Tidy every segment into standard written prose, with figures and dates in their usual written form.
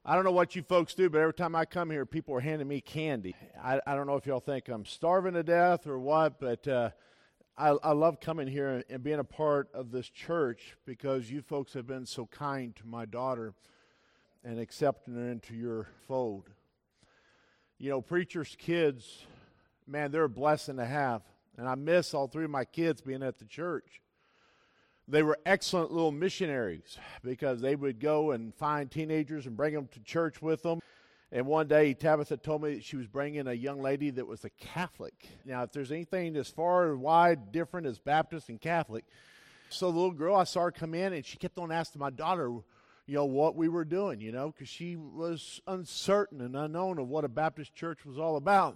I don't know what you folks do, but every time I come here, people are handing me candy. I don't know if y'all think I'm starving to death or what, but I love coming here and being a part of this church because you folks have been so kind to my daughter and accepting her into your fold. You know, preachers' kids, man, they're a blessing to have. And I miss all three of my kids being at the church. They were excellent little missionaries because they would go and find teenagers and bring them to church with them. And one day, Tabitha told me that she was bringing a young lady that was a Catholic. Now, if there's anything as far and wide different as Baptist and Catholic. So the little girl, I saw her come in, and she kept on asking my daughter, you know, what we were doing, you know, because she was uncertain and unknown of what a Baptist church was all about.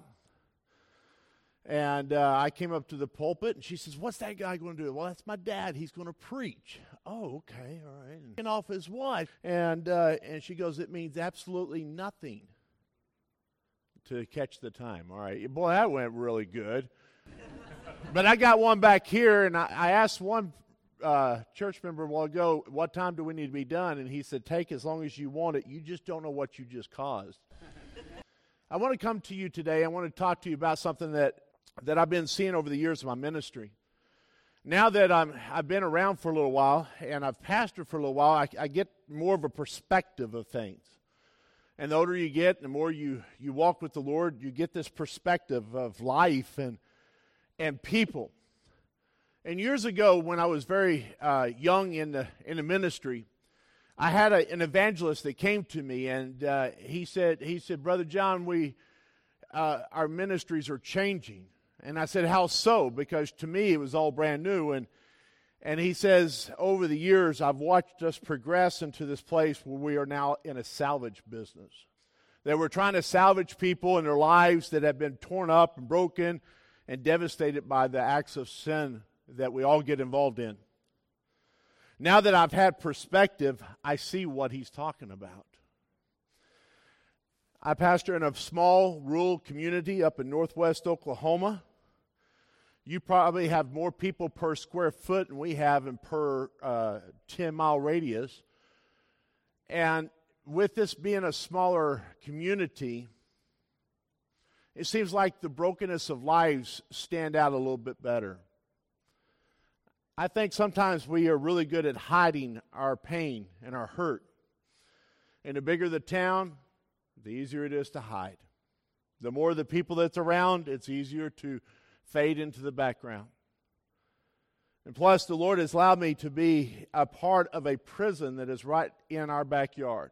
And I came up to the pulpit, and she says, what's that guy going to do? Well, that's my dad. He's going to preach. Oh, okay, all right. And off his wife. And she goes, it means absolutely nothing to catch the time. All right. Boy, that went really good. But I got one back here, and I asked one church member a while ago, what time do we need to be done? And he said, take as long as you want it. You just don't know what you just caused. I want to come to you today. I want to talk to you about something that I've been seeing over the years of my ministry. Now that I've been around for a little while and I've pastored for a little while, I get more of a perspective of things. And the older you get, the more you walk with the Lord, you get this perspective of life and people. And years ago, when I was very young in the ministry, I had an evangelist that came to me, and he said, Brother John, our ministries are changing. And I said, how so? Because to me, it was all brand new. And he says, over the years, I've watched us progress into this place where we are now in a salvage business. That we're trying to salvage people in their lives that have been torn up and broken and devastated by the acts of sin that we all get involved in. Now that I've had perspective, I see what he's talking about. I pastor in a small rural community up in northwest Oklahoma. You probably have more people per square foot than we have in per 10-mile radius. And with this being a smaller community, it seems like the brokenness of lives stand out a little bit better. I think sometimes we are really good at hiding our pain and our hurt. And the bigger the town, the easier it is to hide. The more the people that's around, it's easier to fade into the background. And plus, the Lord has allowed me to be a part of a prison that is right in our backyard.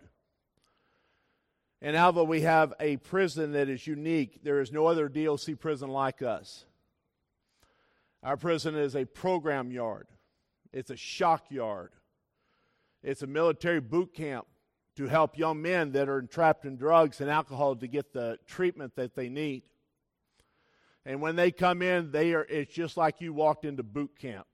In Alva, we have a prison that is unique. There is no other DOC prison like us. Our prison is a program yard. It's a shock yard. It's a military boot camp to help young men that are entrapped in drugs and alcohol to get the treatment that they need. And when they come in, it's just like you walked into boot camp.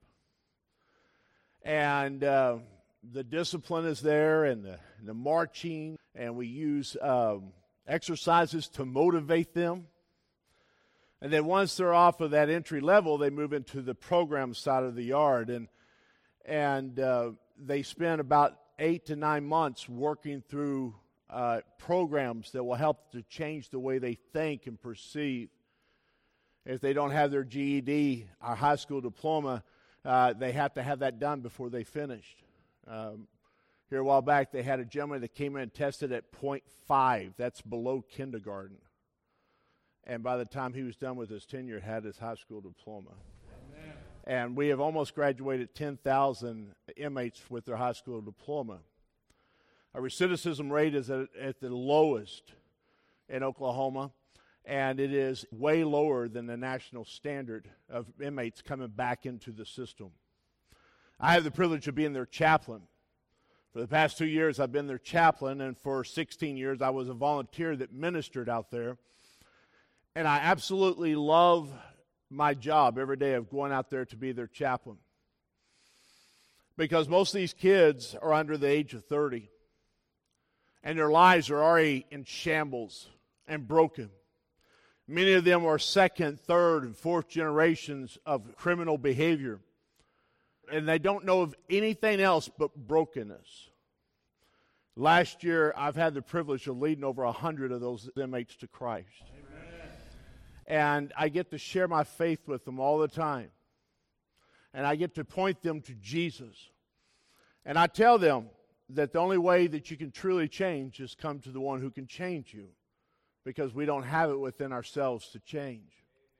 And the discipline is there, and the marching, and we use exercises to motivate them. And then once they're off of that entry level, they move into the program side of the yard. And they spend about 8 to 9 months working through programs that will help to change the way they think and perceive. If they don't have their GED, our high school diploma, they have to have that done before they finished. Here a while back, they had a gentleman that came in and tested at 0.5. That's below kindergarten. And by the time he was done with his tenure, had his high school diploma. Amen. And we have almost graduated 10,000 inmates with their high school diploma. Our recidivism rate is at the lowest in Oklahoma, and it is way lower than the national standard of inmates coming back into the system. I have the privilege of being their chaplain. For the past 2 years, I've been their chaplain, and for 16 years, I was a volunteer that ministered out there. And I absolutely love my job every day of going out there to be their chaplain. Because most of these kids are under the age of 30. And their lives are already in shambles and broken. Many of them are second, third, and fourth generations of criminal behavior. And they don't know of anything else but brokenness. Last year, I've had the privilege of leading over 100 of those inmates to Christ. Amen. And I get to share my faith with them all the time. And I get to point them to Jesus. And I tell them that the only way that you can truly change is come to the one who can change you, because we don't have it within ourselves to change.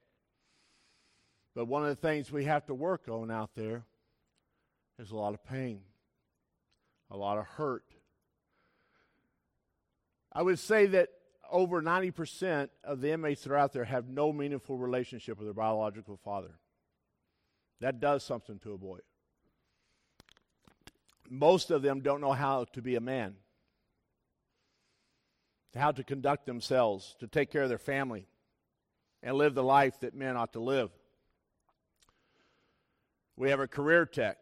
But one of the things we have to work on out there is a lot of pain, a lot of hurt. I would say that over 90% of the inmates that are out there have no meaningful relationship with their biological father. That does something to a boy. Most of them don't know how to be a man, how to conduct themselves, to take care of their family, and live the life that men ought to live. We have a career tech.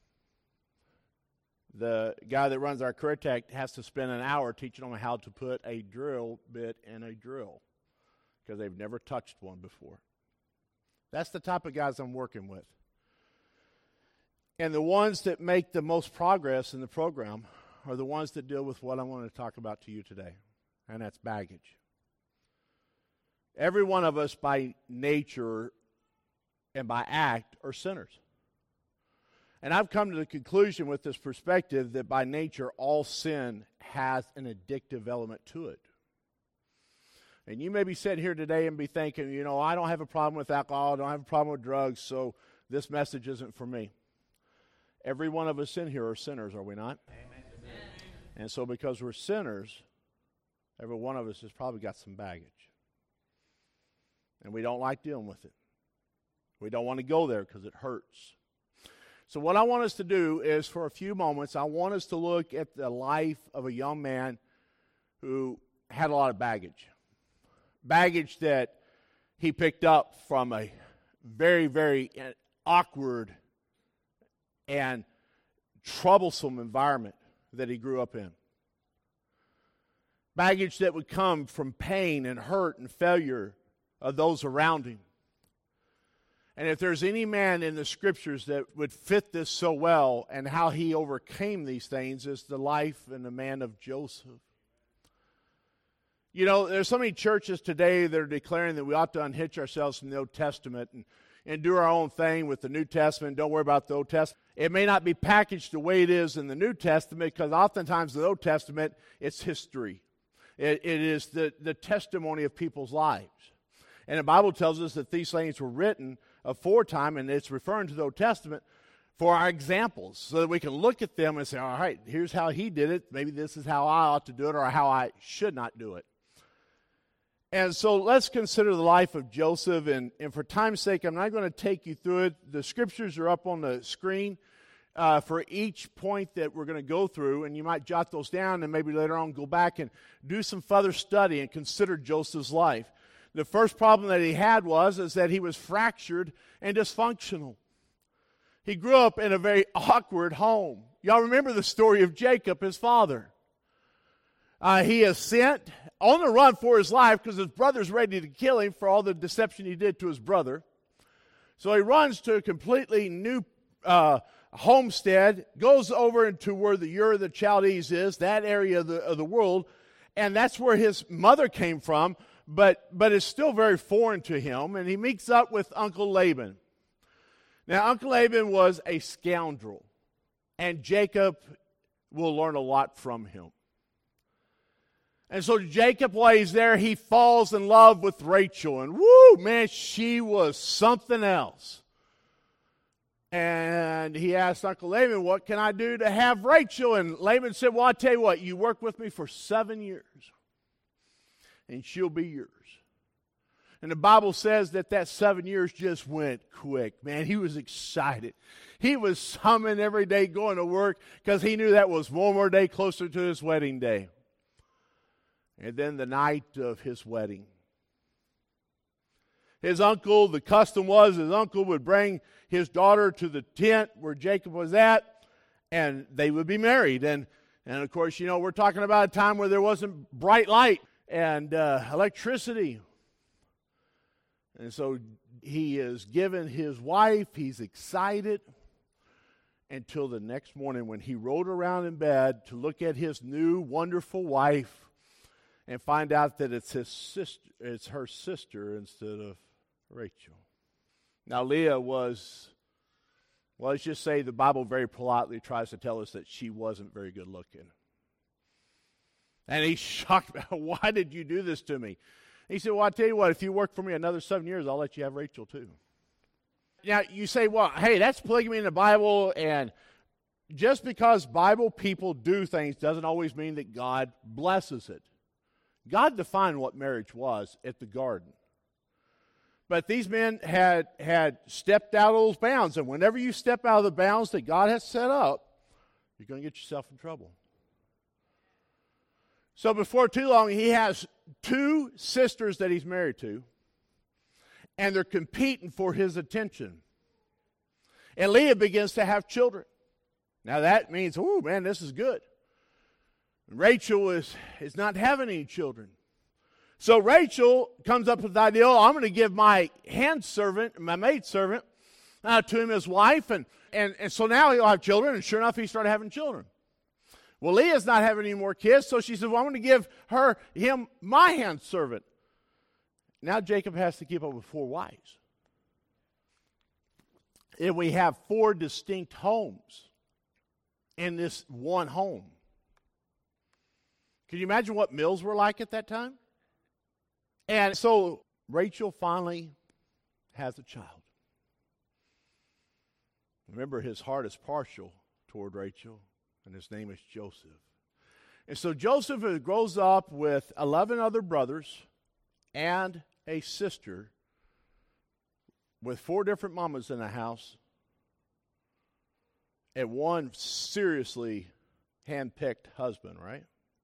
The guy that runs our career tech has to spend an hour teaching them how to put a drill bit in a drill, because they've never touched one before. That's the type of guys I'm working with. And the ones that make the most progress in the program are the ones that deal with what I want to talk about to you today, and that's baggage. Every one of us by nature and by act are sinners. And I've come to the conclusion with this perspective that by nature all sin has an addictive element to it. And you may be sitting here today and be thinking, I don't have a problem with alcohol, I don't have a problem with drugs, so this message isn't for me. Every one of us in here are sinners, are we not? Amen. And so because we're sinners, every one of us has probably got some baggage. And we don't like dealing with it. We don't want to go there because it hurts. So what I want us to do is, for a few moments, I want us to look at the life of a young man who had a lot of baggage. Baggage that he picked up from a very, very awkward and troublesome environment that he grew up in. Baggage that would come from pain and hurt and failure of those around him. And if there's any man in the Scriptures that would fit this so well and how he overcame these things, is the life and the man of Joseph. There's so many churches today that are declaring that we ought to unhitch ourselves from the Old Testament and do our own thing with the New Testament. Don't worry about the Old Testament. It may not be packaged the way it is in the New Testament, because oftentimes the Old Testament, it's history. It is the testimony of people's lives. And the Bible tells us that these things were written aforetime, and it's referring to the Old Testament for our examples, so that we can look at them and say, all right, here's how he did it. Maybe this is how I ought to do it, or how I should not do it. And so let's consider the life of Joseph, and for time's sake, I'm not going to take you through it. The Scriptures are up on the screen for each point that we're going to go through, and you might jot those down and maybe later on go back and do some further study and consider Joseph's life. The first problem that he had is that he was fractured and dysfunctional. He grew up in a very awkward home. Y'all remember the story of Jacob, his father. He is sent on the run for his life because his brother's ready to kill him for all the deception he did to his brother. So he runs to a completely new homestead, goes over into where the Ur of the Chaldees is, that area of the world, and that's where his mother came from, but it's still very foreign to him, and he meets up with Uncle Laban. Now, Uncle Laban was a scoundrel, and Jacob will learn a lot from him. And so Jacob, while he's there, he falls in love with Rachel, and woo, man, she was something else. And he asked Uncle Laban, what can I do to have Rachel? And Laban said, well, I'll tell you what, you work with me for 7 years, and she'll be yours. And the Bible says that 7 years just went quick. Man, he was excited. He was humming every day going to work because he knew that was one more day closer to his wedding day. And then the night of his wedding, his uncle, the custom was his uncle would bring his daughter to the tent where Jacob was at, and they would be married. And of course, we're talking about a time where there wasn't bright light and electricity. And so he is given his wife, he's excited, until the next morning when he rolled around in bed to look at his new wonderful wife and find out that it's her sister instead of Rachel. Now Leah was, well, let's just say the Bible very politely tries to tell us that she wasn't very good looking. And he's shocked about, why did you do this to me? He said, well, I'll tell you what, if you work for me another 7 years, I'll let you have Rachel too. Now, you say, well, hey, that's polygamy in the Bible, and just because Bible people do things doesn't always mean that God blesses it. God defined what marriage was at the garden. But these men had stepped out of those bounds, and whenever you step out of the bounds that God has set up, you're going to get yourself in trouble. So before too long, he has 2 sisters that he's married to, and they're competing for his attention. And Leah begins to have children. Now that means, oh man, this is good. Rachel is not having any children. So Rachel comes up with the idea, I'm going to give my maidservant, to him as wife, and so now he'll have children, and sure enough, he started having children. Well, Leah's not having any more kids, so she said, well, I'm going to give him my handservant. Now Jacob has to keep up with 4 wives. And we have 4 distinct homes in this one home. Can you imagine what mills were like at that time? And so Rachel finally has a child. Remember, his heart is partial toward Rachel, and his name is Joseph. And so Joseph grows up with 11 other brothers and a sister with 4 different mamas in the house and one seriously hand-picked husband, right?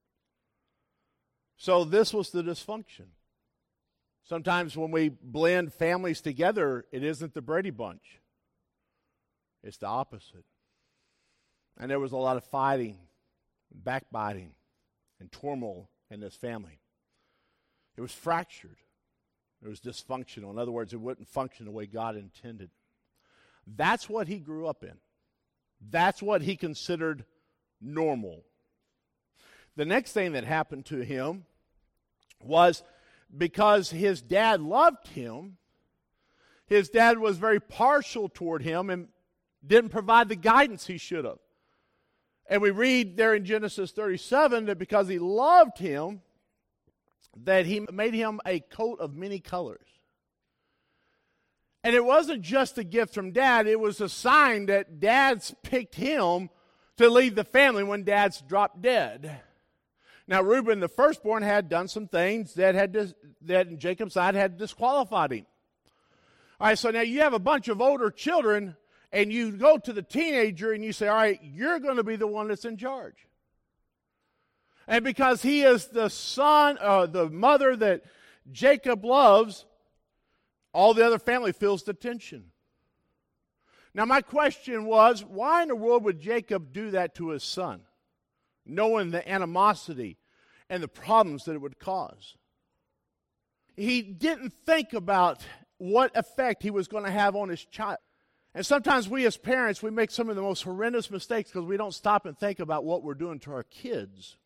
So this was the dysfunction. Sometimes when we blend families together, it isn't the Brady Bunch. It's the opposite. And there was a lot of fighting, backbiting, and turmoil in this family. It was fractured. It was dysfunctional. In other words, it wouldn't function the way God intended. That's what he grew up in. That's what he considered normal. The next thing that happened to him was, because his dad loved him, his dad was very partial toward him and didn't provide the guidance he should have. And we read there in Genesis 37 that because he loved him, that he made him a coat of many colors. And it wasn't just a gift from Dad, it was a sign that Dad's picked him to lead the family when Dad's dropped dead. Now, Reuben, the firstborn, had done some things that in Jacob's side had disqualified him. All right, so now you have a bunch of older children, and you go to the teenager and you say, all right, you're going to be the one that's in charge. And because he is the son, the mother that Jacob loves, all the other family feels the tension. Now, my question was, why in the world would Jacob do that to his son, knowing the animosity and the problems that it would cause? He didn't think about what effect he was going to have on his child. And sometimes we as parents, we make some of the most horrendous mistakes because we don't stop and think about what we're doing to our kids.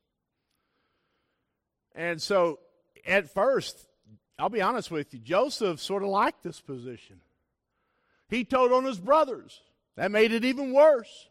And so, at first, I'll be honest with you, Joseph sort of liked this position. He told on his brothers. That made it even worse.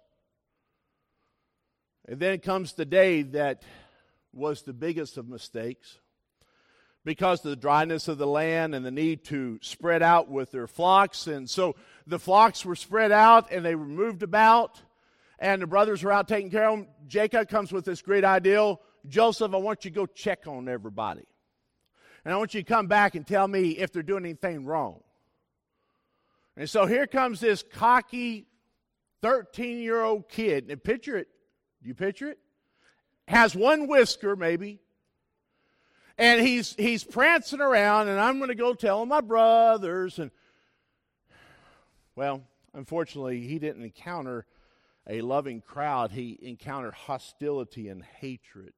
And then comes the day that was the biggest of mistakes. Because of the dryness of the land and the need to spread out with their flocks. And so the flocks were spread out and they were moved about. And the brothers were out taking care of them. Jacob comes with this great idea. Joseph, I want you to go check on everybody. And I want you to come back and tell me if they're doing anything wrong. And so here comes this cocky 13-year-old kid. And picture it. Do you picture it? Has one whisker maybe. And he's prancing around, and I'm going to go tell my brothers. And, well, unfortunately, he didn't encounter a loving crowd. He encountered hostility and hatred.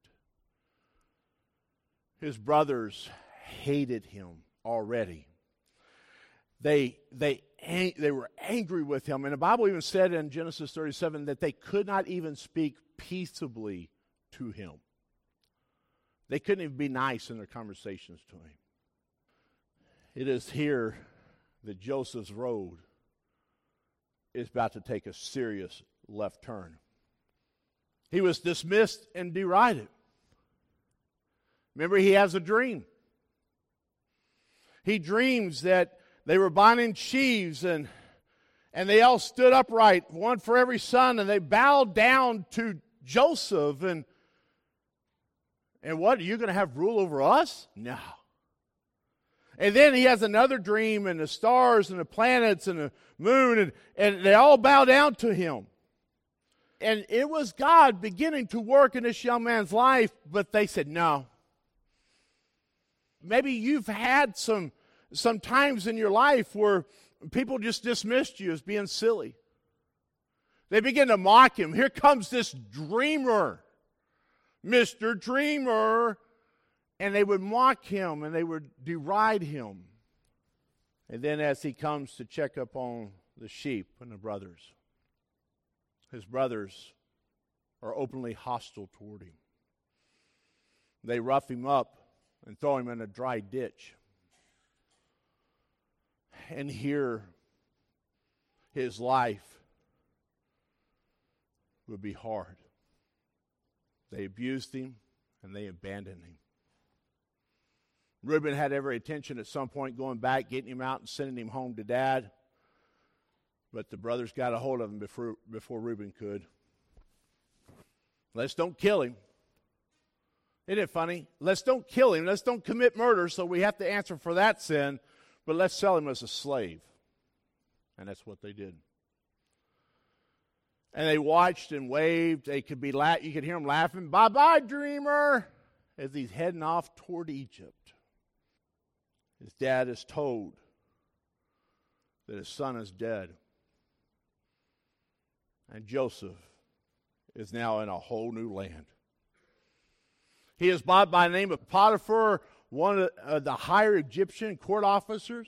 His brothers hated him already. They they were angry with him. And the Bible even said in Genesis 37 that they could not even speak peaceably to him. They couldn't even be nice in their conversations to him. It is here that Joseph's road is about to take a serious left turn. He was dismissed and derided. Remember, he has a dream. He dreams that they were binding sheaves and they all stood upright, one for every son, and they bowed down to Joseph. And what, are you going to have rule over us? No. And then he has another dream, and the stars and the planets and the moon, and they all bow down to him. And it was God beginning to work in this young man's life, but they said no. Maybe you've had some times in your life where people just dismissed you as being silly. They begin to mock him. Here comes this dreamer, Mr. Dreamer. And they would mock him and they would deride him. And then as he comes to check up on the sheep and the brothers, his brothers are openly hostile toward him. They rough him up and throw him in a dry ditch. And here, his life would be hard. They abused him and they abandoned him. Reuben had every intention at some point going back, getting him out and sending him home to dad. But the brothers got a hold of him before Reuben could. Let's don't kill him. Isn't it funny? Let's don't kill him. Let's don't commit murder, so we have to answer for that sin. But let's sell him as a slave. And that's what they did. And they watched and waved. They could be you could hear them laughing, "Bye-bye, dreamer," as he's heading off toward Egypt. His dad is told that his son is dead. And Joseph is now in a whole new land. He is bought by the name of Potiphar, one of the higher Egyptian court officers.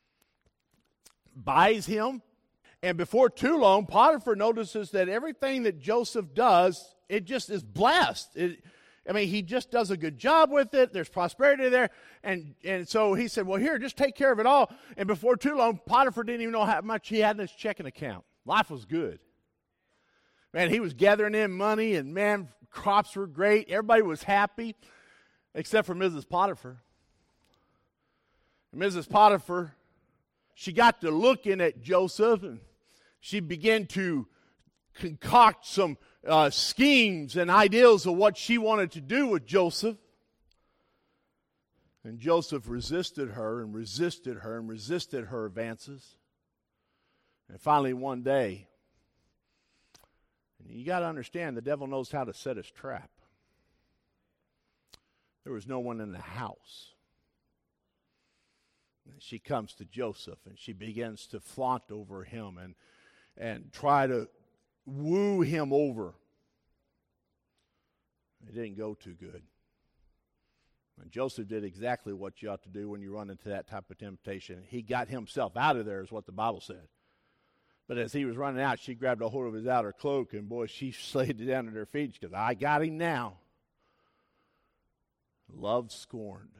Buys him. And before too long, Potiphar notices that everything that Joseph does, it just is blessed. He just does a good job with it. There's prosperity there. And so he said, well, here, just take care of it all. And before too long, Potiphar didn't even know how much he had in his checking account. Life was good. Man, he was gathering in money, and man, crops were great. Everybody was happy, except for Mrs. Potiphar. And Mrs. Potiphar, she got to looking at Joseph, and she began to concoct some schemes and ideals of what she wanted to do with Joseph. And Joseph resisted her and resisted her and resisted her advances. And finally one day, and you got to understand, the devil knows how to set his trap. There was no one in the house. And she comes to Joseph and she begins to flaunt over him and try to woo him over. It didn't go too good. And Joseph did exactly what you ought to do when you run into that type of temptation. He got himself out of there, is what the Bible said. But as he was running out, she grabbed a hold of his outer cloak, and boy, she slayed it down at her feet. She goes, I got him now. Love scorned.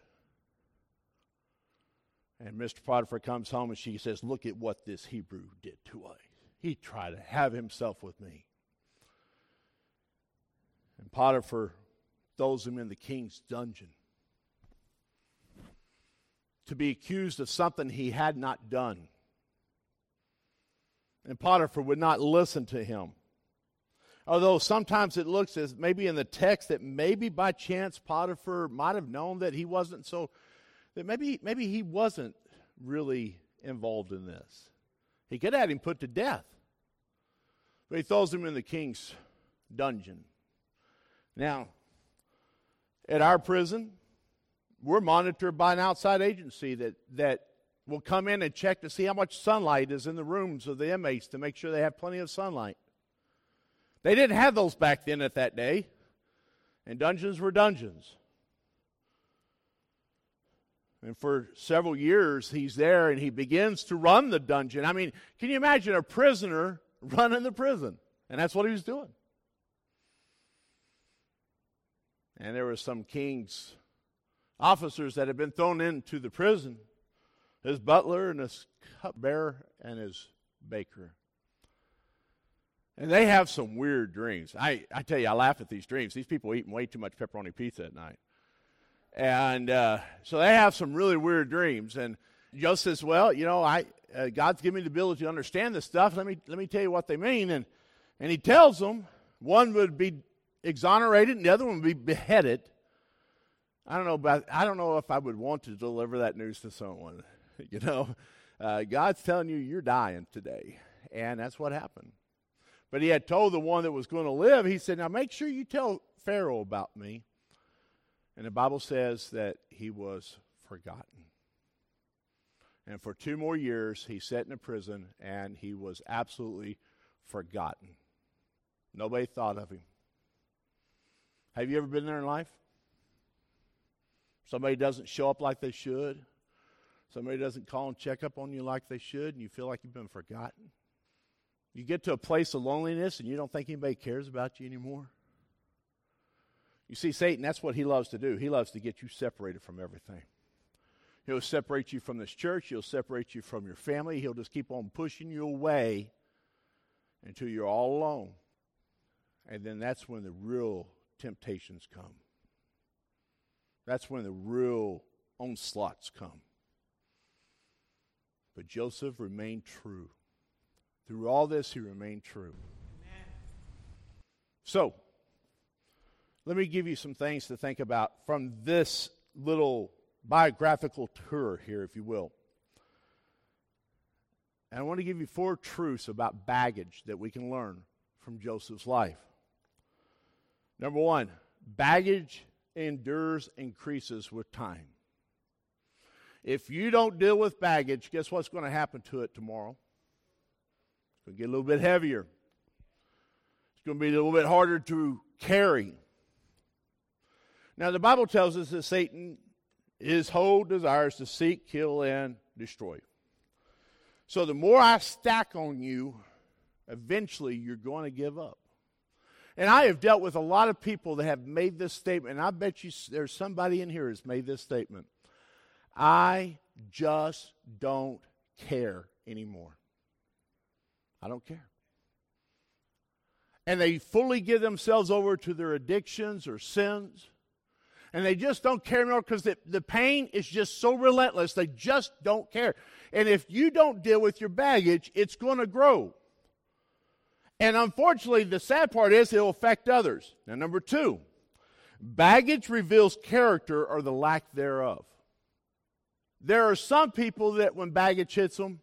And Mr. Potiphar comes home, and she says, look at what this Hebrew did to us. He tried to have himself with me. And Potiphar throws him in the king's dungeon to be accused of something he had not done. And Potiphar would not listen to him. Although sometimes it looks as maybe in the text that maybe by chance Potiphar might have known that he wasn't so, that maybe he wasn't really involved in this. He could have had him put to death. But he throws him in the king's dungeon. Now, at our prison, we're monitored by an outside agency that will come in and check to see how much sunlight is in the rooms of the inmates to make sure they have plenty of sunlight. They didn't have those back then at that day, and dungeons were dungeons. And for several years, he's there, and he begins to run the dungeon. I mean, can you imagine a prisoner running the prison? And that's what he was doing. And there were some king's officers that had been thrown into the prison, his butler and his cupbearer and his baker. And they have some weird dreams. I tell you, I laugh at these dreams. These people are eating way too much pepperoni pizza at night. And so they have some really weird dreams. And Joseph says, well, you know, God's given me the ability to understand this stuff. Let me tell you what they mean. And he tells them one would be exonerated and the other one would be beheaded. I don't know if I would want to deliver that news to someone. You know, God's telling you you're dying today. And that's what happened. But he had told the one that was going to live, he said, now make sure you tell Pharaoh about me. And the Bible says that he was forgotten. And for 2 more years, he sat in a prison, and he was absolutely forgotten. Nobody thought of him. Have you ever been there in life? Somebody doesn't show up like they should. Somebody doesn't call and check up on you like they should, and you feel like you've been forgotten. You get to a place of loneliness, and you don't think anybody cares about you anymore. You see, Satan, that's what he loves to do. He loves to get you separated from everything. He'll separate you from this church. He'll separate you from your family. He'll just keep on pushing you away until you're all alone. And then that's when the real temptations come. That's when the real onslaughts come. But Joseph remained true. Through all this, he remained true. Amen. So, let me give you some things to think about from this little biographical tour here, if you will. And I want to give you 4 truths about baggage that we can learn from Joseph's life. Number 1, baggage increases with time. If you don't deal with baggage, guess what's going to happen to it tomorrow? It's going to get a little bit heavier. It's going to be a little bit harder to carry. Now, the Bible tells us that Satan, his whole desire is to seek, kill, and destroy. So the more I stack on you, eventually you're going to give up. And I have dealt with a lot of people that have made this statement, and I bet you there's somebody in here who's made this statement. I just don't care anymore. I don't care. And they fully give themselves over to their addictions or sins. And they just don't care anymore because the pain is just so relentless. They just don't care. And if you don't deal with your baggage, it's going to grow. And unfortunately, the sad part is it will affect others. Now, number 2, baggage reveals character or the lack thereof. There are some people that when baggage hits them,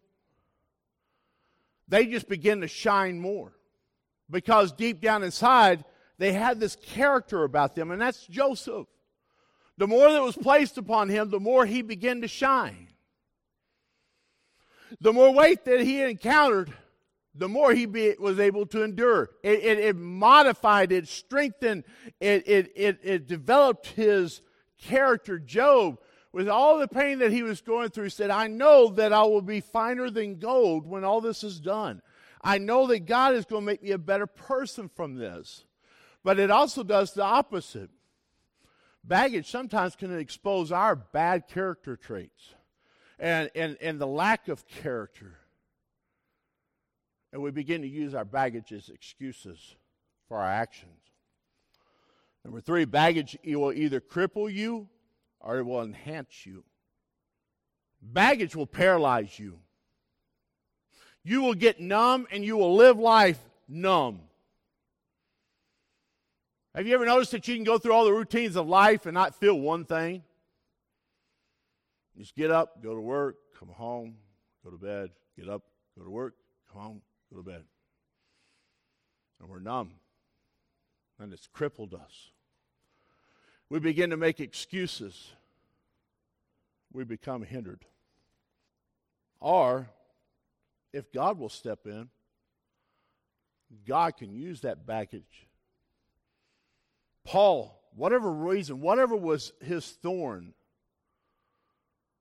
they just begin to shine more. Because deep down inside, they had this character about them, and that's Joseph. The more that was placed upon him, the more he began to shine. The more weight that he encountered, the more he was able to endure. It modified, it strengthened, it developed his character. Job, with all the pain that he was going through, said, I know that I will be finer than gold when all this is done. I know that God is going to make me a better person from this. But it also does the opposite. Baggage sometimes can expose our bad character traits and the lack of character. And we begin to use our baggage as excuses for our actions. Number 3, baggage will either cripple you or it will enhance you. Baggage will paralyze you. You will get numb and you will live life numb. Have you ever noticed that you can go through all the routines of life and not feel one thing? You just get up, go to work, come home, go to bed, get up, go to work, come home, go to bed. And we're numb. And it's crippled us. We begin to make excuses. We become hindered. Or, if God will step in, God can use that baggage. Paul, whatever reason, whatever was his thorn,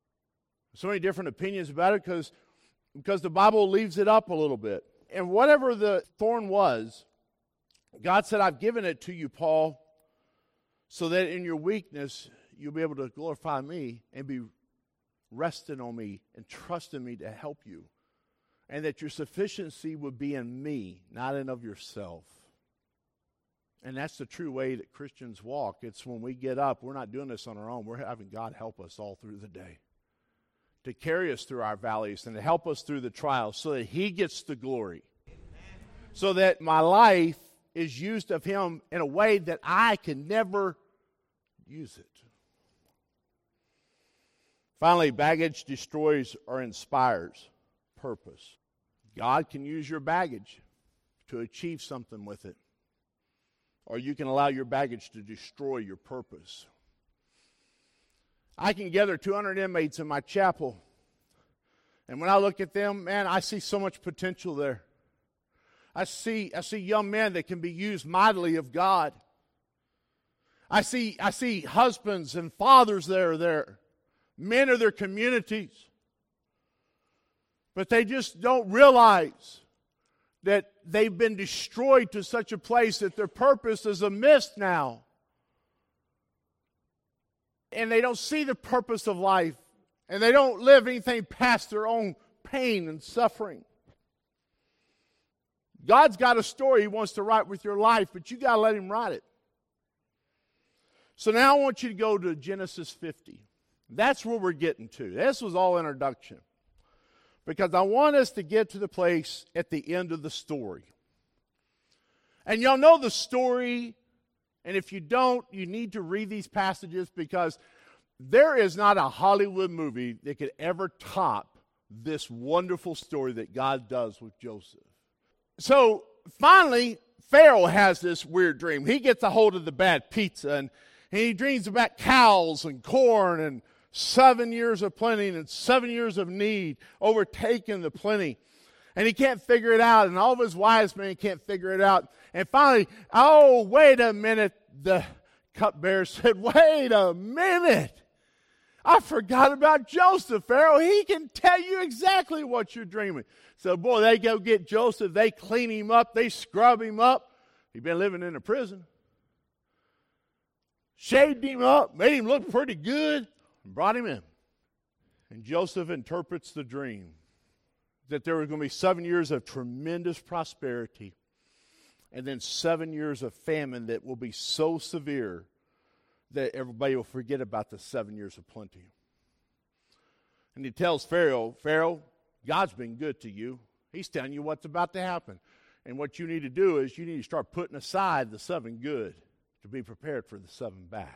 So many different opinions about it because the Bible leaves it up a little bit. And whatever the thorn was, God said, I've given it to you, Paul, so that in your weakness you'll be able to glorify me and be resting on me and trusting me to help you. And that your sufficiency would be in me, not in of yourself. And that's the true way that Christians walk. It's when we get up, we're not doing this on our own. We're having God help us all through the day, to carry us through our valleys and to help us through the trials so that he gets the glory. So that my life is used of him in a way that I can never use it. Finally, baggage destroys or inspires purpose. God can use your baggage to achieve something with it. Or you can allow your baggage to destroy your purpose. I can gather 200 inmates in my chapel. And when I look at them, man, I see so much potential there. I see young men that can be used mightily of God. I see husbands and fathers there. Men of their communities. But they just don't realize that they've been destroyed to such a place that their purpose is amiss now. And they don't see the purpose of life. And they don't live anything past their own pain and suffering. God's got a story he wants to write with your life, but you got to let him write it. So now I want you to go to Genesis 50. That's where we're getting to. This was all introduction. Because I want us to get to the place at the end of the story. And y'all know the story, and if you don't, you need to read these passages because there is not a Hollywood movie that could ever top this wonderful story that God does with Joseph. So finally, Pharaoh has this weird dream. He gets a hold of the bad pizza, and he dreams about cows and corn and 7 years of plenty and 7 years of need overtaking the plenty. And he can't figure it out, and all of his wise men can't figure it out. And finally, oh, wait a minute, the cupbearer said, wait a minute. I forgot about Joseph, Pharaoh. He can tell you exactly what you're dreaming. So, boy, they go get Joseph. They clean him up. They scrub him up. He'd been living in a prison. Shaved him up, made him look pretty good, and brought him in. And Joseph interprets the dream that there was going to be 7 years of tremendous prosperity and then 7 years of famine that will be so severe that everybody will forget about the 7 years of plenty. And he tells Pharaoh, Pharaoh, God's been good to you. He's telling you what's about to happen. And what you need to do is you need to start putting aside the 7 good to be prepared for the 7 bad.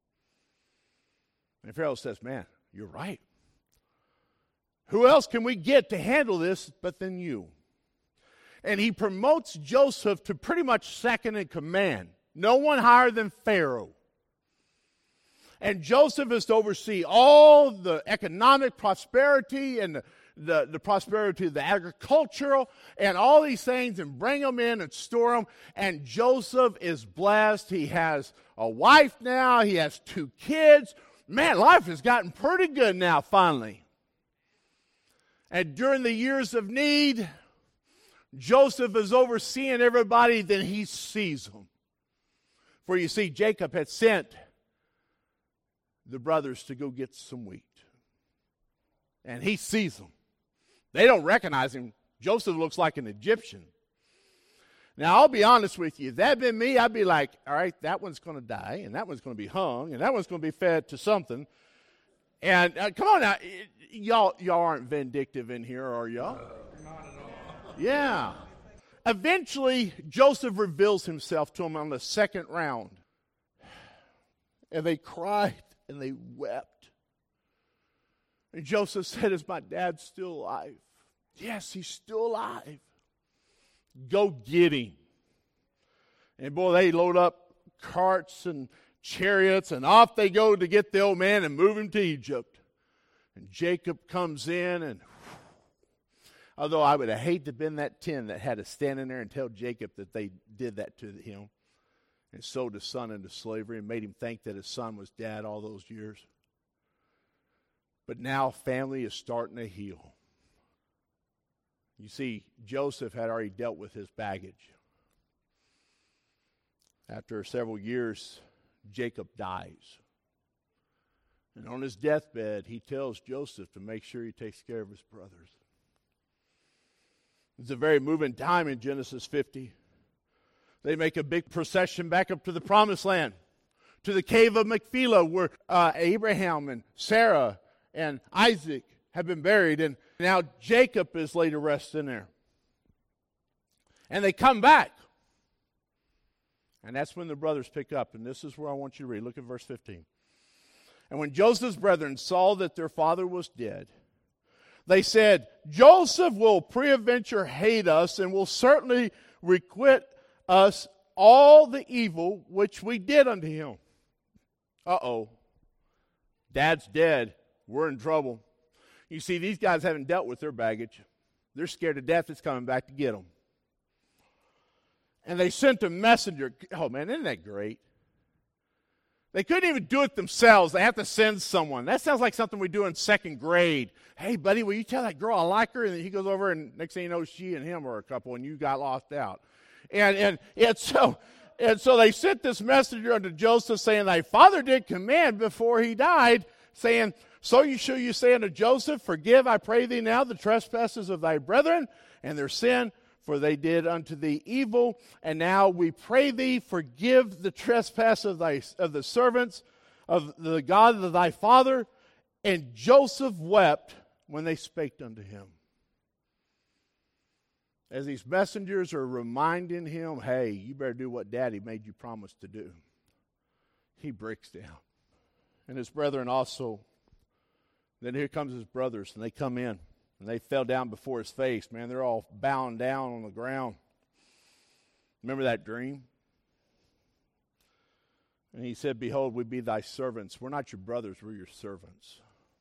And Pharaoh says, man, you're right. Who else can we get to handle this but than you? And he promotes Joseph to pretty much second in command. No one higher than Pharaoh. And Joseph is to oversee all the economic prosperity and the prosperity of the agricultural and all these things and bring them in and store them. And Joseph is blessed. He has a wife now. He has 2 kids. Man, life has gotten pretty good now finally. And during the years of need, Joseph is overseeing everybody, then he sees them. For you see, Jacob had sent the brothers to go get some wheat. And he sees them. They don't recognize him. Joseph looks like an Egyptian. Now, I'll be honest with you. If that had been me, I'd be like, all right, that one's going to die, and that one's going to be hung, and that one's going to be fed to something. And come on now, y'all aren't vindictive in here, are y'all? Not at all. Yeah. Eventually, Joseph reveals himself to them on the second round. And they cried and they wept. And Joseph said, is my dad still alive? Yes, he's still alive. Go get him. And boy, they load up carts and chariots, and off they go to get the old man and move him to Egypt. And Jacob comes in, and although I would have hated to have been that 10 that had to stand in there and tell Jacob that they did that to him and sold his son into slavery and made him think that his son was dead all those years. But now family is starting to heal. You see, Joseph had already dealt with his baggage. After several years, Jacob dies. And on his deathbed, he tells Joseph to make sure he takes care of his brothers. It's a very moving time in Genesis 50. They make a big procession back up to the promised land, to the cave of Machpelah, where Abraham and Sarah and Isaac have been buried. And now Jacob is laid to rest in there. And they come back. And that's when the brothers pick up. And this is where I want you to read. Look at verse 15. And when Joseph's brethren saw that their father was dead, they said, Joseph will peradventure hate us and will certainly requite us all the evil which we did unto him. Uh-oh. Dad's dead. We're in trouble. You see, these guys haven't dealt with their baggage. They're scared to death it's coming back to get them. And they sent a messenger. Oh, man, isn't that great? They couldn't even do it themselves. They have to send someone. That sounds like something we do in second grade. Hey, buddy, will you tell that girl I like her? And then he goes over, and next thing you know, she and him are a couple, and you got lost out. And so they sent this messenger unto Joseph, saying, thy father did command before he died, saying, so you say unto Joseph, forgive, I pray thee now, the trespasses of thy brethren and their sin, for they did unto thee evil. And now we pray thee, forgive the trespass of the servants of the God of thy father. And Joseph wept when they spake unto him. As these messengers are reminding him, hey, you better do what Daddy made you promise to do, he breaks down. And his brethren also. Then here comes his brothers, and they come in. And they fell down before his face. Man, they're all bowing down on the ground. Remember that dream? And he said, behold, we be thy servants. We're not your brothers, we're your servants.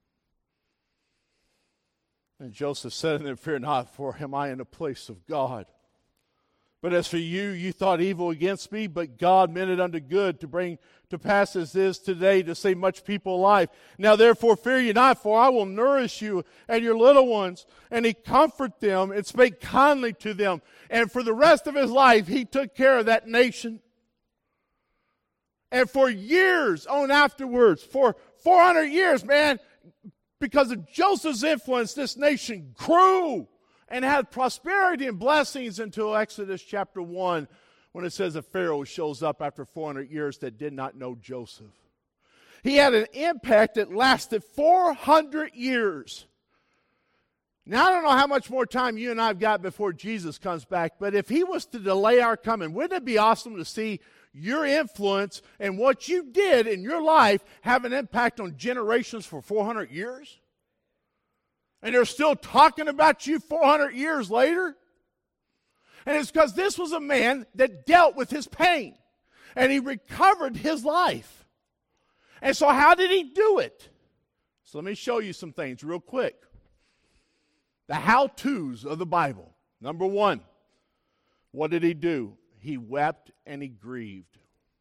And Joseph said unto them, fear not, for am I in the place of God. But as for you, you thought evil against me, but God meant it unto good to bring to pass as is today to save much people alive. Now therefore fear ye not, for I will nourish you and your little ones. And he comforted them and spake kindly to them. And for the rest of his life, he took care of that nation. And for years on afterwards, for 400 years, man, because of Joseph's influence, this nation grew and had prosperity and blessings until Exodus chapter 1, when it says that Pharaoh shows up after 400 years that did not know Joseph. He had an impact that lasted 400 years. Now, I don't know how much more time you and I have got before Jesus comes back, but if he was to delay our coming, wouldn't it be awesome to see your influence and what you did in your life have an impact on generations for 400 years? And they're still talking about you 400 years later? And it's because this was a man that dealt with his pain. And he recovered his life. And so how did he do it? So let me show you some things real quick. The how-tos of the Bible. Number one, what did he do? He wept and he grieved.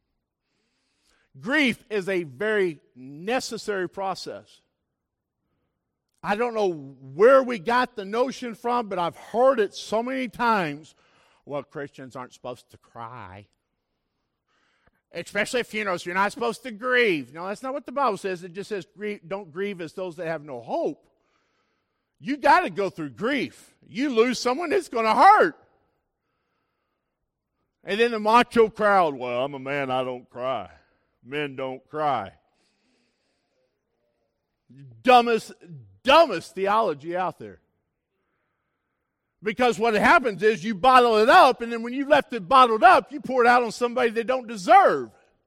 Grief is a very necessary process. I don't know where we got the notion from, but I've heard it so many times. Well, Christians aren't supposed to cry. Especially at funerals, you're not supposed to grieve. No, that's not what the Bible says. It just says, don't grieve as those that have no hope. You got to go through grief. You lose someone, it's going to hurt. And then the macho crowd, well, I'm a man, I don't cry. Men don't cry. Dumbest theology out there. Because what happens is you bottle it up, and then when you left it bottled up, you pour it out on somebody they don't deserve.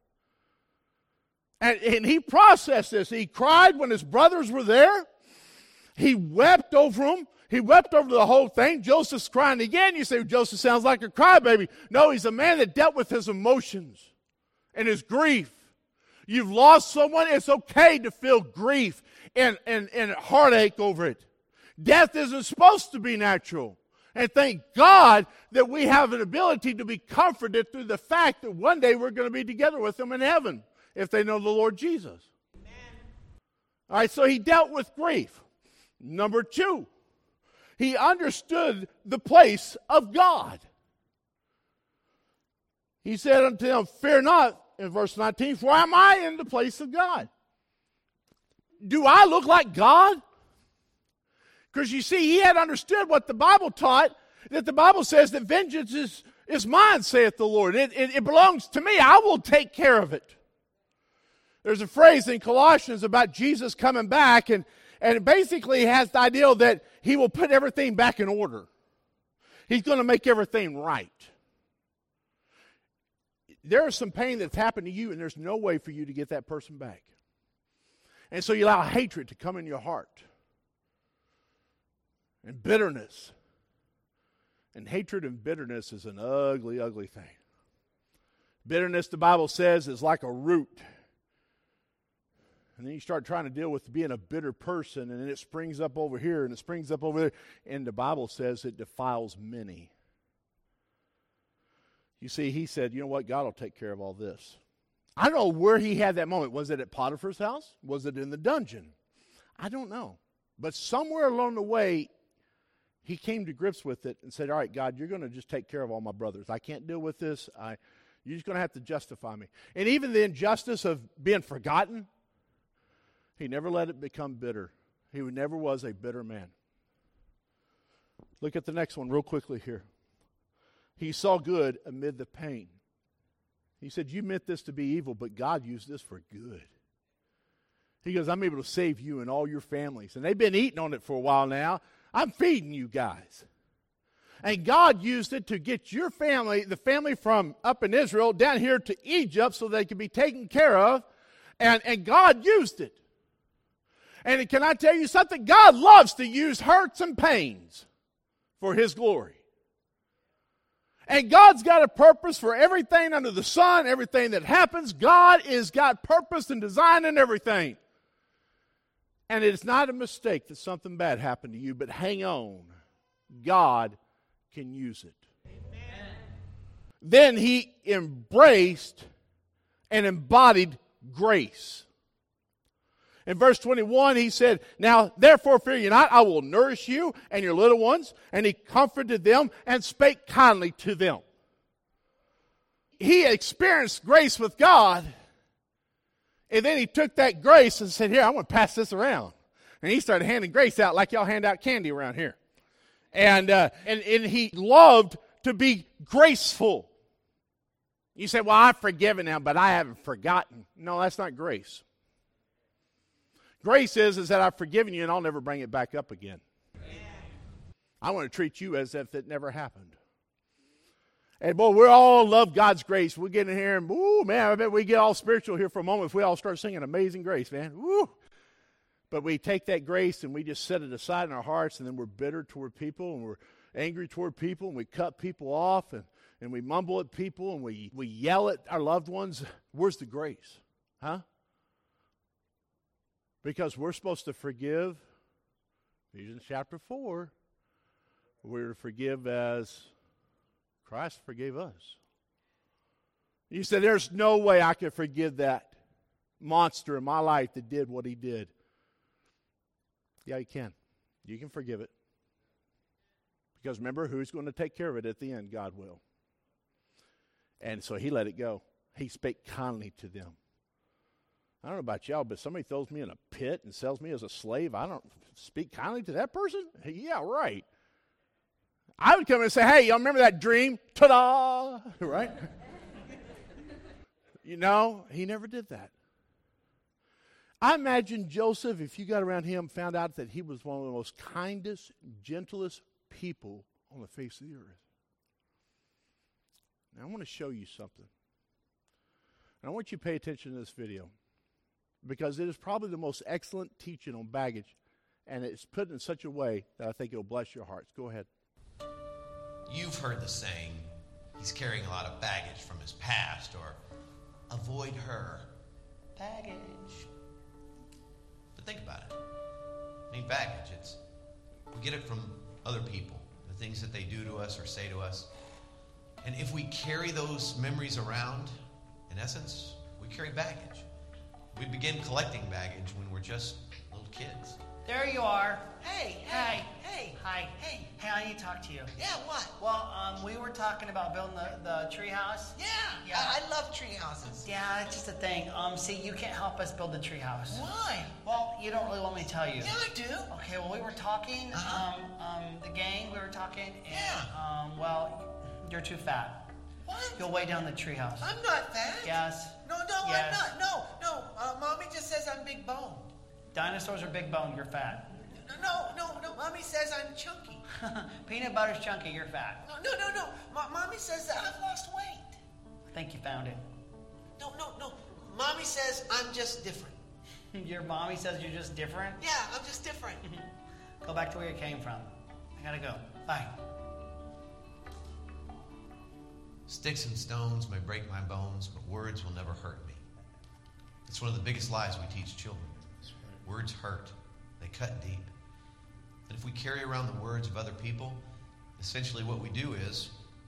And he processed this. He cried when his brothers were there. He wept over them. He wept over the whole thing. Joseph's crying again. You say, Joseph sounds like a crybaby. No, he's a man that dealt with his emotions and his grief. You've lost someone. It's okay to feel grief and heartache over it. Death isn't supposed to be natural. And thank God that we have an ability to be comforted through the fact that one day we're going to be together with them in heaven if they know the Lord Jesus. Amen. All right, so he dealt with grief. Number 2, he understood the place of God. He said unto them, fear not, in verse 19, for am I in the place of God? Do I look like God? Because you see, he had understood what the Bible taught, that the Bible says that vengeance is mine, saith the Lord. It belongs to me. I will take care of it. There's a phrase in Colossians about Jesus coming back, and it basically has the idea that he will put everything back in order. He's going to make everything right. There is some pain that's happened to you, and there's no way for you to get that person back. And so you allow hatred to come in your heart. And bitterness. And hatred and bitterness is an ugly, ugly thing. Bitterness, the Bible says, is like a root. And then you start trying to deal with being a bitter person, and then it springs up over here, and it springs up over there. And the Bible says it defiles many. You see, he said, you know what, God will take care of all this. I don't know where he had that moment. Was it at Potiphar's house? Was it in the dungeon? I don't know. But somewhere along the way, he came to grips with it and said, all right, God, you're going to just take care of all my brothers. I can't deal with this. You're just going to have to justify me. And even the injustice of being forgotten, he never let it become bitter. He never was a bitter man. Look at the next one real quickly here. He saw good amid the pain. He said, you meant this to be evil, but God used this for good. He goes, I'm able to save you and all your families. And they've been eating on it for a while now. I'm feeding you guys. And God used it to get your family, the family from up in Israel, down here to Egypt so they could be taken care of. And God used it. And can I tell you something? God loves to use hurts and pains for his glory. And God's got a purpose for everything under the sun, everything that happens. God has got purpose and design in everything. And it's not a mistake that something bad happened to you, but hang on. God can use it. Amen. Then he embraced and embodied grace. In verse 21, he said, now, therefore, fear ye not, I will nourish you and your little ones. And he comforted them and spake kindly to them. He experienced grace with God. And then he took that grace and said, here, I'm going to pass this around. And he started handing grace out like y'all hand out candy around here. And he loved to be graceful. You say, well, I've forgiven him, but I haven't forgotten. No, that's not grace. Grace is that I've forgiven you and I'll never bring it back up again. Yeah. I want to treat you as if it never happened. And boy, we all love God's grace. We get in here and, ooh, man, I bet we get all spiritual here for a moment if we all start singing Amazing Grace, man. Woo! But we take that grace and we just set it aside in our hearts, and then we're bitter toward people and we're angry toward people and we cut people off and we mumble at people and we yell at our loved ones. Where's the grace? Huh? Because we're supposed to forgive. Ephesians chapter 4. We're to forgive as Christ forgave us. You said, there's no way I could forgive that monster in my life that did what he did. Yeah, you can. You can forgive it. Because remember, who's going to take care of it at the end? God will. And so he let it go. He spake kindly to them. I don't know about y'all, but somebody throws me in a pit and sells me as a slave. I don't speak kindly to that person? Yeah, right. I would come in and say, hey, y'all remember that dream? Ta-da! Right? You know, he never did that. I imagine Joseph, if you got around him, found out that he was one of the most kindest, gentlest people on the face of the earth. Now, I want to show you something. And I want you to pay attention to this video, because it is probably the most excellent teaching on baggage, and it's put in such a way that I think it will bless your hearts. Go ahead. You've heard the saying, he's carrying a lot of baggage from his past, or avoid her. Baggage. But think about it. I mean, baggage, we get it from other people, the things that they do to us or say to us. And if we carry those memories around, in essence, we carry baggage. We begin collecting baggage when we're just little kids. There you are. Hey. Hi. Hey, I need to talk to you. Yeah, what? Well, we were talking about building the tree house. Yeah. Yeah. I love tree houses. Yeah, it's just a thing. See, you can't help us build the tree house. Why? Well, you don't really want me to tell you. Yeah, I do. Okay, well, we were talking, the gang, we were talking, and, Yeah. well, you're too fat. What? You'll weigh down the tree house. I'm not fat. Yes. No, Yes. I'm not. No. Mommy just says I'm big boned. Dinosaurs are big boned, you're fat. No. Mommy says I'm chunky. Peanut butter's chunky, you're fat. No. Mommy says that I've lost weight. I think you found it. No. Mommy says I'm just different. Your mommy says you're just different? Yeah, I'm just different. Go back to where you came from. I gotta go. Bye. Sticks and stones may break my bones, but words will never hurt me. It's one of the biggest lies we teach children. Words hurt. They cut deep. And if we carry around the words of other people, essentially what we do is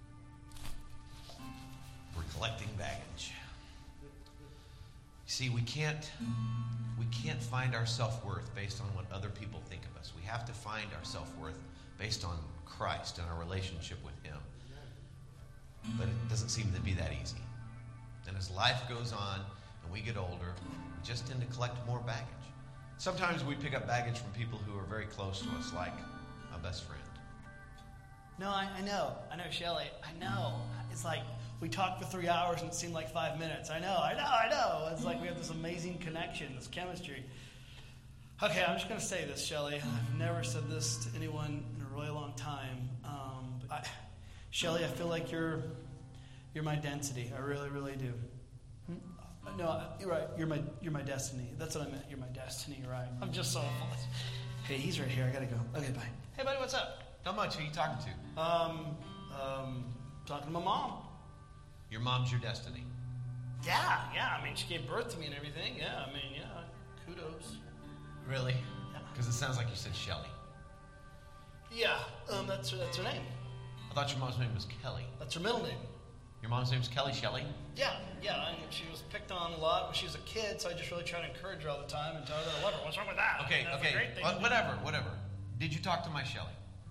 we're collecting baggage. You see, we can't find our self-worth based on what other people think of us. We have to find our self-worth based on Christ and our relationship with Him. But it doesn't seem to be that easy. And as life goes on and we get older, we just tend to collect more baggage. Sometimes we pick up baggage from people who are very close to us, like a best friend. No, I know, Shelley. I know. It's like we talked for 3 hours and it seemed like 5 minutes. I know. It's like we have this amazing connection, this chemistry. Okay, I'm just going to say this, Shelley. I've never said this to anyone in a really long time. Shelley, I feel like you're my density. I really, really do. No, you're right. You're my destiny. That's what I meant. You're my destiny. You're right. I'm just so full. Hey, he's right here. I gotta go. Okay, bye. Hey, buddy, what's up? Not much. Who are you talking to? Talking to my mom. Your mom's your destiny. Yeah. I mean, she gave birth to me and everything. Yeah. Kudos. Really? Yeah. Because it sounds like you said Shelley. Yeah. That's her name. I thought your mom's name was Kelly. That's her middle name. Your mom's name's Kelly Shelley? Yeah. And she was picked on a lot when she was a kid, so I just really try to encourage her all the time and tell her that I love her. What's wrong with that? Okay. Whatever. Did you talk to my Shelley?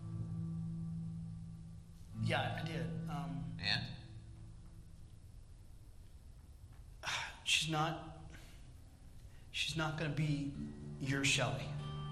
Yeah, I did. And? She's not going to be your Shelley.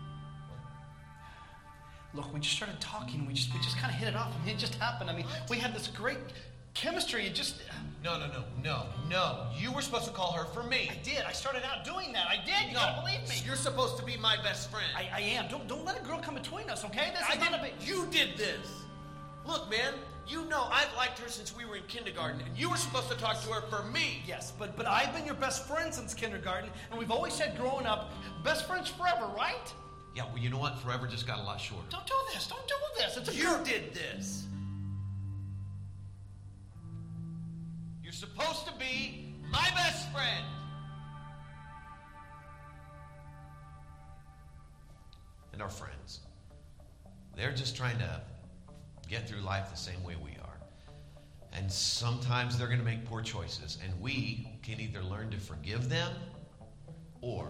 Look, we just started talking. We just kind of hit it off. I mean, it just happened. I mean, we had this great chemistry. It just... No. You were supposed to call her for me. I did. I started out doing that. I did. You gotta believe me. You're supposed to be my best friend. I am. Don't let a girl come between us, okay? You did this. Look, man, you know I've liked her since we were in kindergarten, and you were supposed to talk to her for me. Yes, but I've been your best friend since kindergarten, and we've always said growing up, best friends forever, right? Yeah, well, you know what? Forever just got a lot shorter. Don't do this. Don't do this. You did this. You're supposed to be my best friend. And our friends. They're just trying to get through life the same way we are. And sometimes they're going to make poor choices. And we can either learn to forgive them or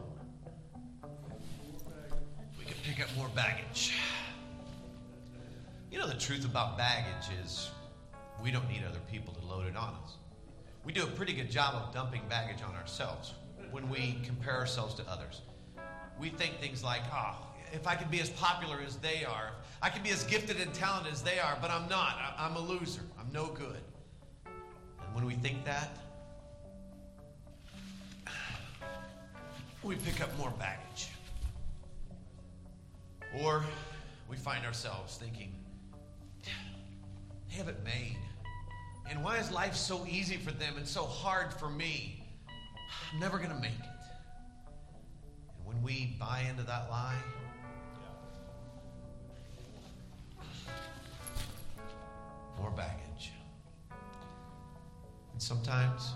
we can pick up more baggage. You know, the truth about baggage is we don't need other people to load it on us. We do a pretty good job of dumping baggage on ourselves when we compare ourselves to others. We think things like, if I could be as popular as they are, I could be as gifted and talented as they are, but I'm not. I'm a loser. I'm no good. And when we think that, we pick up more baggage. Or we find ourselves thinking, they have it made. And why is life so easy for them and so hard for me? I'm never going to make it. And when we buy into that lie, more baggage. And sometimes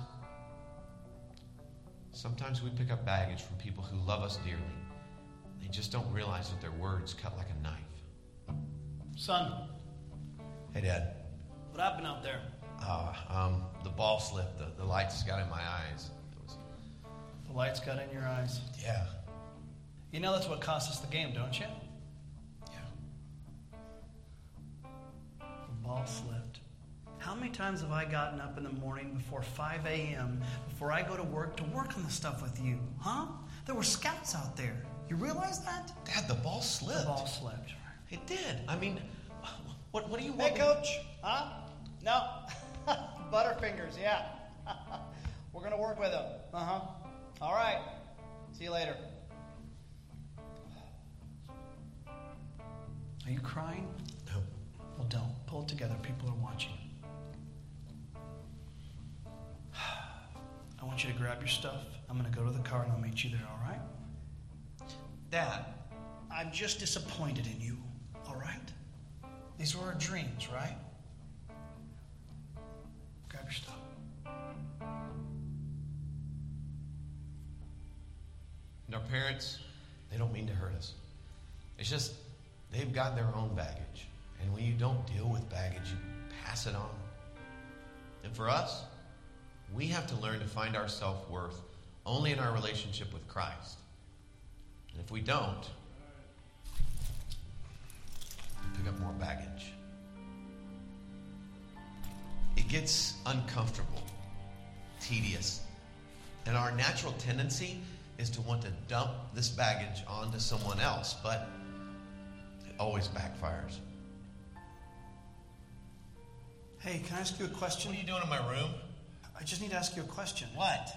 we pick up baggage from people who love us dearly. They just don't realize that their words cut like a knife. Son. Hey, Dad. What happened out there? The ball slipped. The lights got in my eyes. The lights got in your eyes. Yeah. You know that's what cost us the game, don't you? Yeah. The ball slipped. How many times have I gotten up in the morning before 5 a.m., before I go to work on the stuff with you? Huh? There were scouts out there. You realize that? Dad, the ball slipped. The ball slipped. It did. I mean, what do you Hey, want? Coach. Huh? No. Butterfingers, yeah. We're going to work with them. Uh-huh. All right. See you later. Are you crying? No. Well, don't. Pull it together. People are watching. I want you to grab your stuff. I'm going to go to the car and I'll meet you there, all right? Dad. I'm just disappointed in you, all right? These were our dreams, right? Grab your stuff. And our parents, they don't mean to hurt us. It's just they've got their own baggage. And when you don't deal with baggage, you pass it on. And for us, we have to learn to find our self-worth only in our relationship with Christ. And if we don't, we pick up more baggage. It gets uncomfortable, tedious, and our natural tendency is to want to dump this baggage onto someone else, but it always backfires. Hey, can I ask you a question? What are you doing in my room? I just need to ask you a question. What?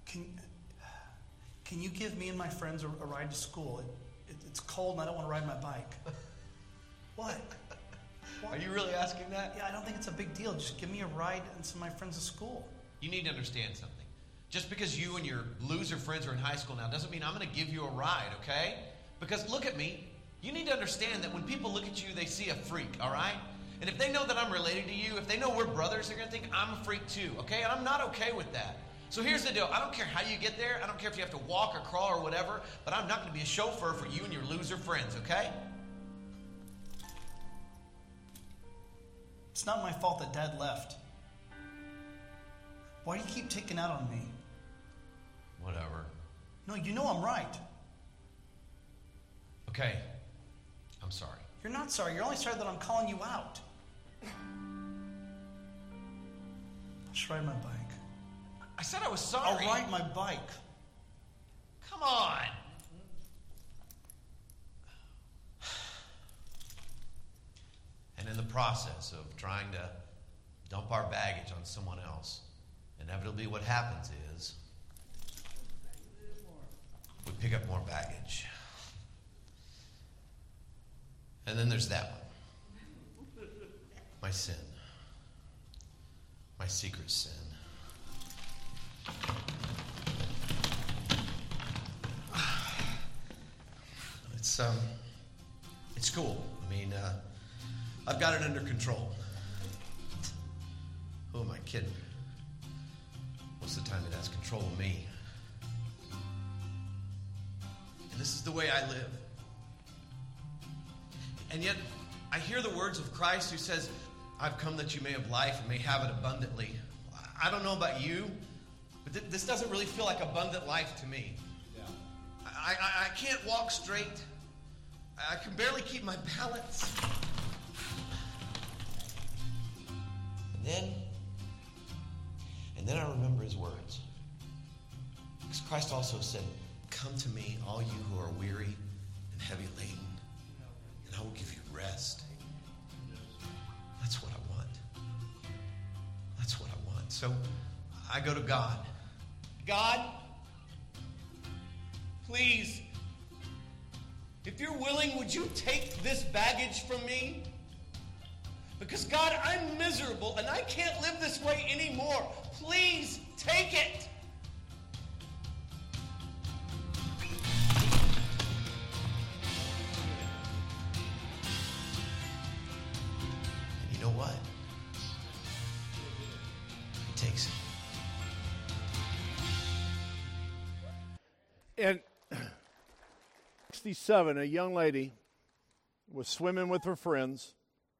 Can you give me and my friends a ride to school? It's cold and I don't want to ride my bike. What? Are you really asking that? Yeah, I don't think it's a big deal. Just give me a ride and some of my friends to school. You need to understand something. Just because you and your loser friends are in high school now doesn't mean I'm going to give you a ride, okay? Because look at me. You need to understand that when people look at you, they see a freak, all right? And if they know that I'm related to you, if they know we're brothers, they're going to think I'm a freak too, okay? And I'm not okay with that. So here's the deal. I don't care how you get there. I don't care if you have to walk or crawl or whatever, but I'm not going to be a chauffeur for you and your loser friends, okay? It's not my fault that Dad left. Why do you keep taking out on me? Whatever. No, you know I'm right. Okay. I'm sorry. You're not sorry. You're only sorry that I'm calling you out. Just ride my bike. I said I was sorry. I'll ride my bike. Come on. And in the process of trying to dump our baggage on someone else, inevitably what happens is we pick up more baggage. And then there's that one. My sin. My secret sin. It's cool. I mean, I've got it under control. Who am I kidding? Most of the time it has control of me. And this is the way I live. And yet, I hear the words of Christ who says, I've come that you may have life and may have it abundantly. I don't know about you, but this doesn't really feel like abundant life to me. Yeah. I can't walk straight. I can barely keep my balance. And then I remember his words. Because Christ also said, come to me, all you who are weary and heavy laden, and I will give you rest. That's what I want. That's what I want. So I go to God. God, please, if you're willing, would you take this baggage from me? Because God, I'm miserable and I can't live this way anymore. Please take it. And you know what? He takes it. In 67, a young lady was swimming with her friends,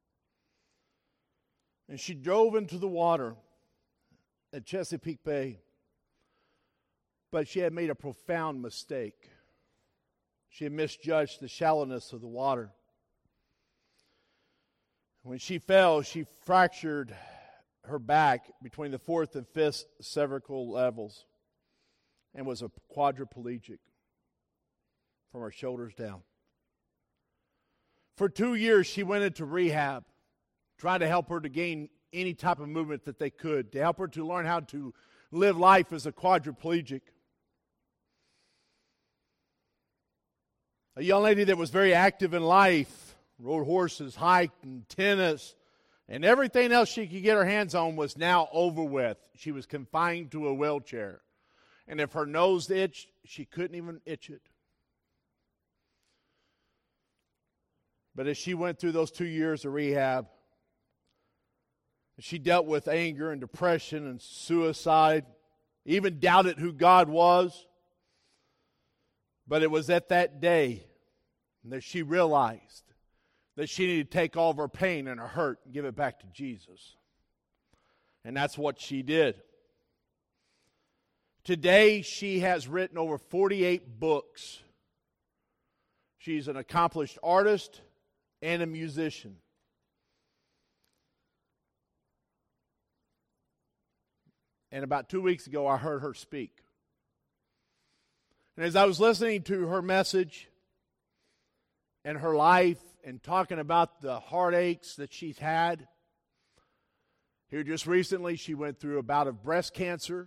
and she dove into the water at Chesapeake Bay. But she had made a profound mistake. She had misjudged the shallowness of the water. When she fell, she fractured her back between the fourth and fifth cervical levels and was a quadriplegic from her shoulders down. For 2 years, she went into rehab, trying to help her to gain any type of movement that they could, to help her to learn how to live life as a quadriplegic. A young lady that was very active in life, rode horses, hiked, and tennis, and everything else she could get her hands on was now over with. She was confined to a wheelchair. And if her nose itched, she couldn't even itch it. But as she went through those 2 years of rehab, she dealt with anger and depression and suicide, even doubted who God was. But it was at that day that she realized that she needed to take all of her pain and her hurt and give it back to Jesus. And that's what she did. Today, she has written over 48 books. She's an accomplished artist and a musician. And about 2 weeks ago, I heard her speak. And as I was listening to her message and her life and talking about the heartaches that she's had, here just recently she went through a bout of breast cancer.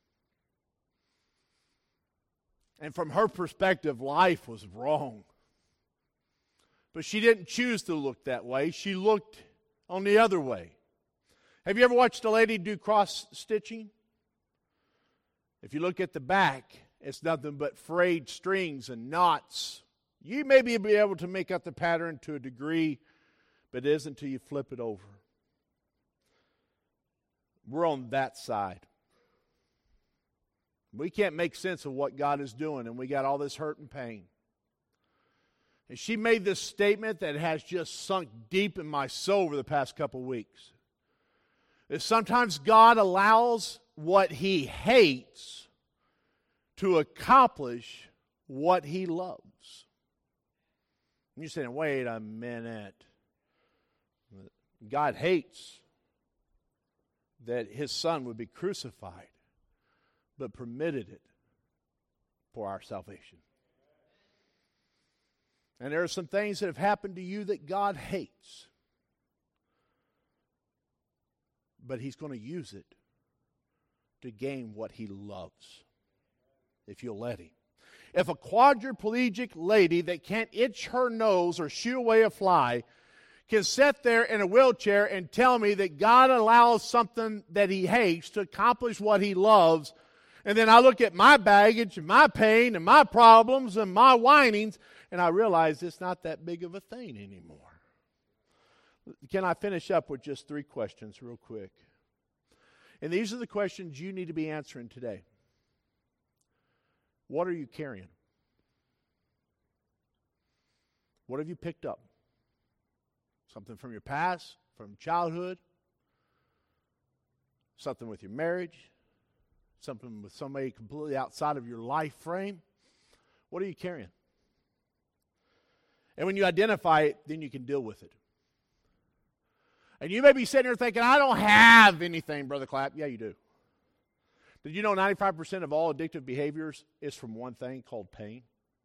And from her perspective, life was wrong. But she didn't choose to look that way. She looked on the other way. Have you ever watched a lady do cross-stitching? If you look at the back, it's nothing but frayed strings and knots. You may be able to make out the pattern to a degree, but it isn't until you flip it over. We're on that side. We can't make sense of what God is doing, and we got all this hurt and pain. And she made this statement that has just sunk deep in my soul over the past couple weeks. That sometimes God allows what He hates to accomplish what He loves. And you're saying, wait a minute. God hates that His Son would be crucified, but permitted it for our salvation. And there are some things that have happened to you that God hates. But He's going to use it to gain what He loves, if you'll let Him. If a quadriplegic lady that can't itch her nose or shoo away a fly can sit there in a wheelchair and tell me that God allows something that He hates to accomplish what He loves, and then I look at my baggage and my pain and my problems and my whinings, and I realize it's not that big of a thing anymore. Can I finish up with just 3 questions real quick? And these are the questions you need to be answering today. What are you carrying? What have you picked up? Something from your past, from childhood, something with your marriage, something with somebody completely outside of your life frame. What are you carrying? And when you identify it, then you can deal with it. And you may be sitting there thinking, I don't have anything, Brother Clapp. Yeah, you do. Did you know 95% of all addictive behaviors is from one thing called pain?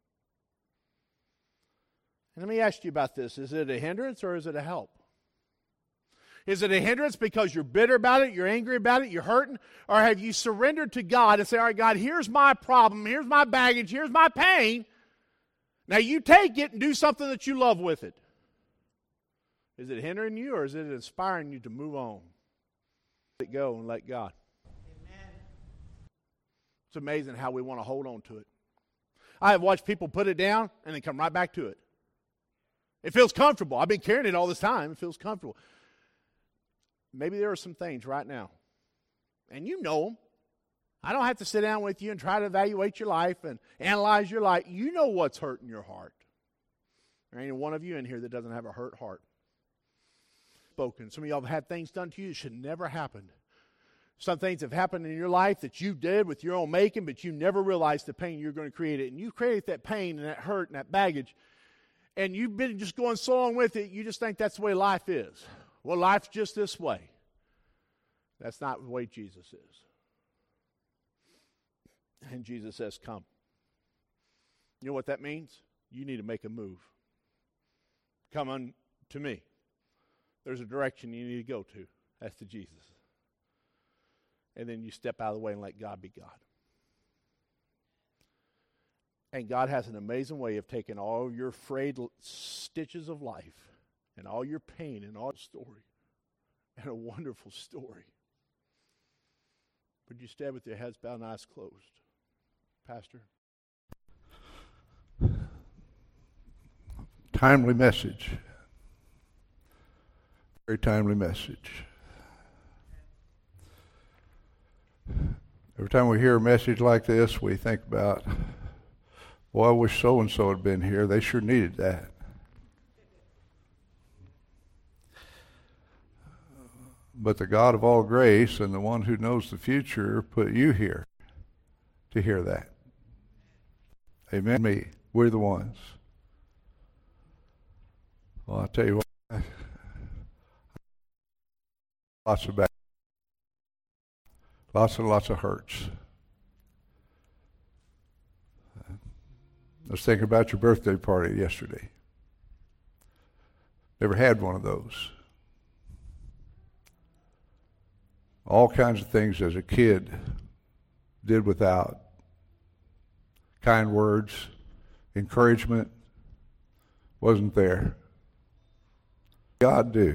And let me ask you about this. Is it a hindrance or is it a help? Is it a hindrance because you're bitter about it, you're angry about it, you're hurting? Or have you surrendered to God and say, all right, God, here's my problem, here's my baggage, here's my pain. Now you take it and do something that you love with it. Is it hindering you or is it inspiring you to move on? Let it go and let God. Amen. It's amazing how we want to hold on to it. I have watched people put it down and then come right back to it. It feels comfortable. I've been carrying it all this time. It feels comfortable. Maybe there are some things right now, and you know them. I don't have to sit down with you and try to evaluate your life and analyze your life. You know what's hurting your heart. There ain't one of you in here that doesn't have a hurt heart. Spoken. Some of y'all have had things done to you that should never happen. Some things have happened in your life that you did with your own making, but you never realized the pain you're going to create it. And you created that pain and that hurt and that baggage, and you've been just going so long with it, you just think that's the way life is. Well, life's just this way. That's not the way Jesus is. And Jesus says, come. You know what that means? You need to make a move. Come on to me. There's a direction you need to go to. That's to Jesus. And then you step out of the way and let God be God. And God has an amazing way of taking all your frayed stitches of life and all your pain and all your story and a wonderful story. Would you stand with your heads bowed and eyes closed? Pastor? Timely message. Very timely message. Every time we hear a message like this, we think about, boy, I wish so-and-so had been here. They sure needed that. But the God of all grace and the one who knows the future put you here to hear that. Amen. Me, we're the ones. Well, I'll tell you what, lots of lots and lots of hurts. Let's think about your birthday party yesterday. Never had one of those. All kinds of things as a kid did without. Kind words, encouragement wasn't there. God do.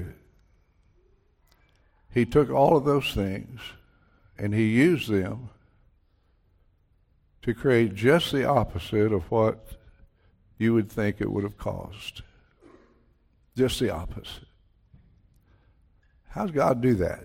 He took all of those things and he used them to create just the opposite of what you would think it would have caused. Just the opposite. How does God do that?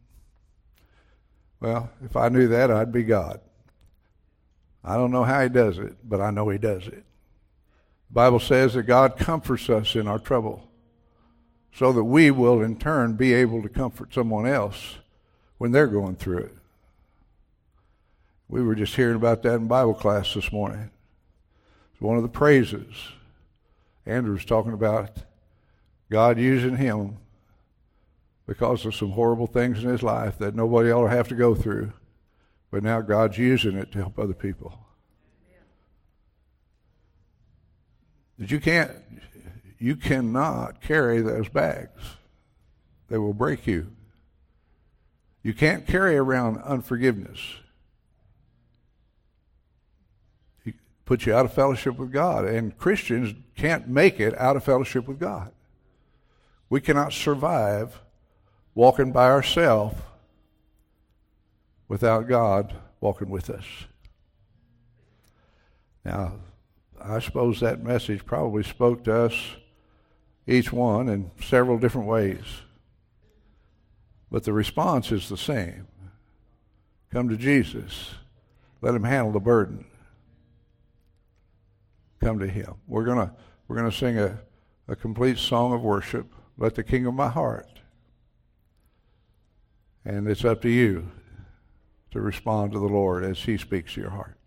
Well, if I knew that, I'd be God. I don't know how he does it, but I know he does it. The Bible says that God comforts us in our trouble so that we will in turn be able to comfort someone else when they're going through it. We were just hearing about that in Bible class this morning. It's one of the praises. Andrew was talking about God using him because of some horrible things in his life that nobody ought to have to go through. But now God's using it to help other people. But you cannot carry those bags. They will break you. You can't carry around unforgiveness. It puts you out of fellowship with God. And Christians can't make it out of fellowship with God. We cannot survive walking by ourselves without God walking with us. Now, I suppose that message probably spoke to us, each one, in several different ways. But the response is the same. Come to Jesus. Let him handle the burden. Come to him. We're gonna sing a complete song of worship. Let the King of my heart. And it's up to you to respond to the Lord as he speaks to your heart.